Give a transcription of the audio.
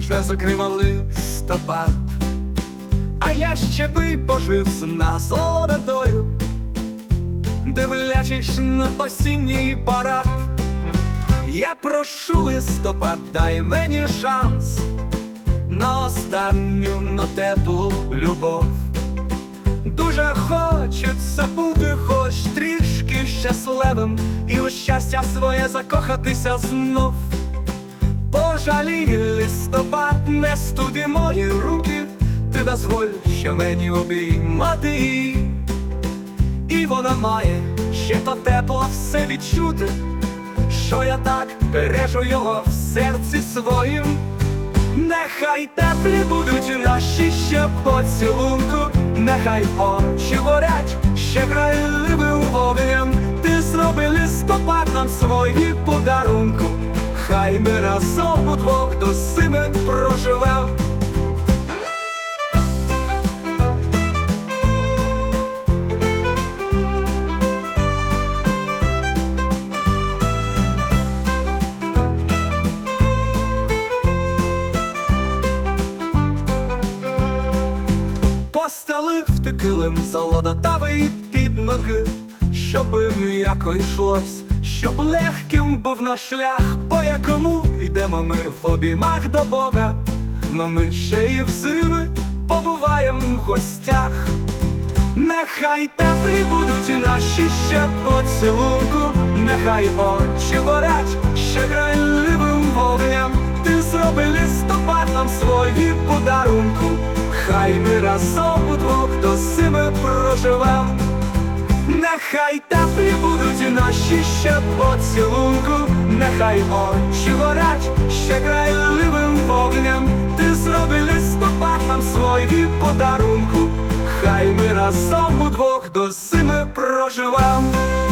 вже закривав листопад, а я ще би пожив з насолодою, дивлячись на осінній парад. Я прошу, листопад, дай мені шанс на останню, на теплу любов. Дуже хочеться бути хоч трішки щасливим і у щастя своє закохатися знов. Пожалій, листопад, не студи мої руки, ти дозволь, що мені обіймати її. І вона має ще то тепло все відчути, що я так бережу його в серці своїм. Нехай теплі будуть наші ще поцілунку, нехай очі горять ще грайливим вогнем. Ти зроби, листопад, нам свої подарунку, хай ми разом удвох до зими проживем. Постелив ти килим солодотавий під ноги, щоби м'яко йшлось, щоб легким був наш шлях, по якому йдемо ми в обіймах до Бога. Но ми ще і взими побуваєм в гостях. Нехай теплі будуть наші ще поцілунку, нехай очі горять ще грайливим вогнем. Ти зроби, листопад, нам свої подарунку, хай ми разом удвох до зими проживем. Нехай теплі будуть наші ще поцілунку, нехай очі горять ще грайливим вогнем. Ти зроби, листопад, нам свої подарунку, хай ми разом удвох до зими проживем.